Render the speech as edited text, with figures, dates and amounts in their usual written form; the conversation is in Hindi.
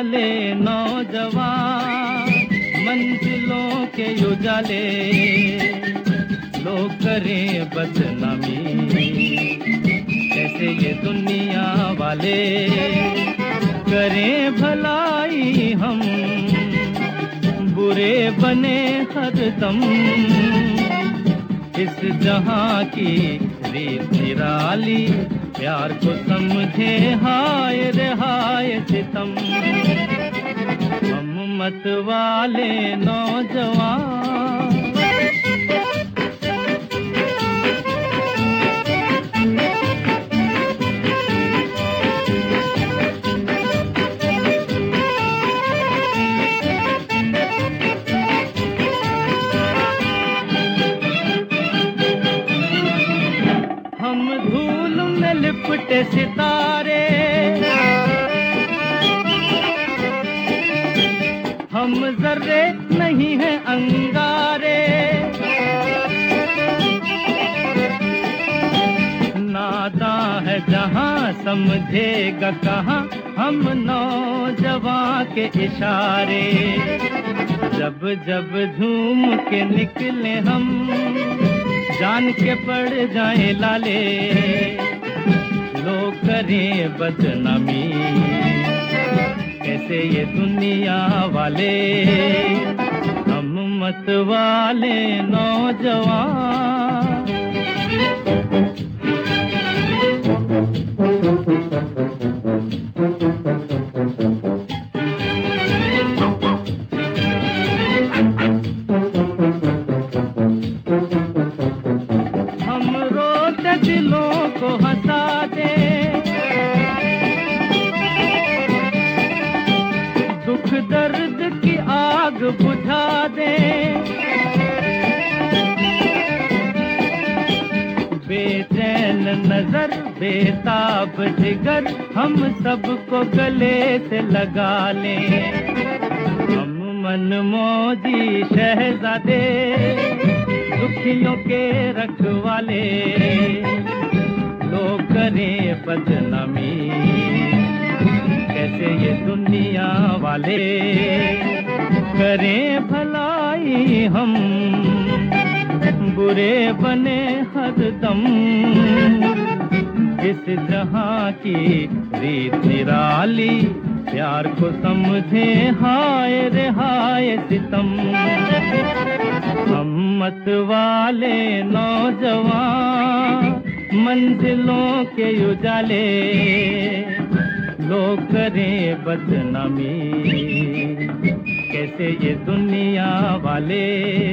वाले नौजवान, मंजिलों के उजाले, लोग करें बदनामी कैसे ये दुनिया वाले, करें भलाई हम बुरे बने हरदम, इस जहां की रीत निराली, प्यार को समझे हाय रे हाय सितम, हम मत वाले नौजवान। हम धूल में लिपटे सितारे, हम जर्रे नहीं हैं अंगारे, नादां है जहां समझेगा कहां हम नौजवां के इशारे, जब जब झूम के निकले हम जान के पड़ जाए लाले, लोग करें बदनामी कैसे ये दुनिया वाले, हम मत वाले नौजवान। दिलों को हंसा दे, दुख दर्द की आग बुझा दे, बेचैन नजर बेताब जिगर हम सबको गले से लगा लें, हम मनमौजी शहजादे दुखियों के रखवाले, लोग करें बदनामी कैसे ये दुनिया वाले, करें भलाई हम बुरे बने हरदम, इस जहां की रीत निराली, प्यार को समझे हाय रे हाय सितम, हम मत वाले नौजवान, मंजिलों के उजाले, लोग करें बदनामी कैसे ये दुनिया वाले।